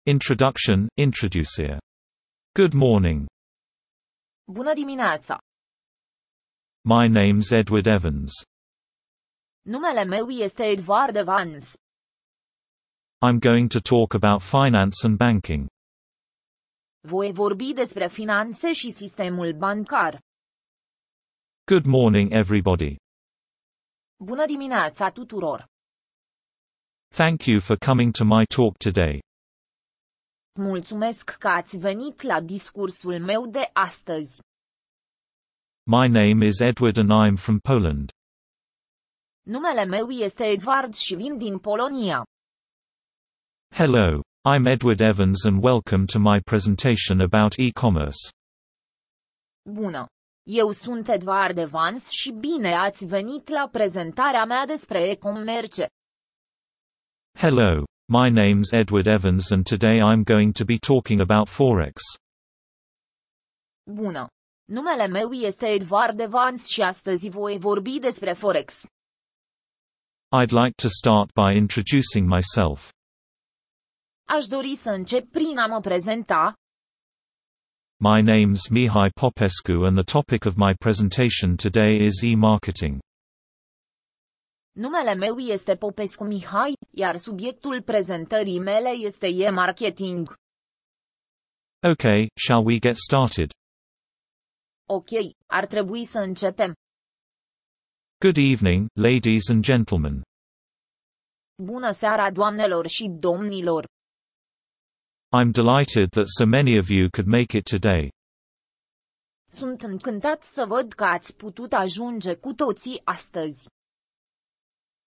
Introduction, introducere. Good morning. Bună dimineața! My name's Edward Evans. Numele meu este Edward Evans. I'm going to talk about finance and banking. Voi vorbi despre finanțe și sistemul bancar. Good morning, everybody. Bună dimineața tuturor! Thank you for coming to my talk today. Mulțumesc că ați venit la discursul meu de astăzi. My name is Edward and I'm from Poland. Numele meu este Edward și vin din Polonia. Hello, I'm Edward Evans and welcome to my presentation about e-commerce. Bună! Eu sunt Edward Evans și bine ați venit la prezentarea mea despre e-commerce. Hello, my name's Edward Evans and today I'm going to be talking about Forex. Bună! Numele meu este Edward Evans și astăzi voi vorbi despre Forex. I'd like to start by introducing myself. Aș dori să încep prin a mă prezenta. My name's Mihai Popescu and the topic of my presentation today is e-marketing. Numele meu este Popescu Mihai, iar subiectul prezentării mele este e-marketing. Okay, shall we get started? Ok, ar trebui să începem. Good evening, ladies and gentlemen. Bună seara doamnelor și domnilor! I'm delighted that so many of you could make it today. Sunt încântat să văd că ați putut ajunge cu toții astăzi.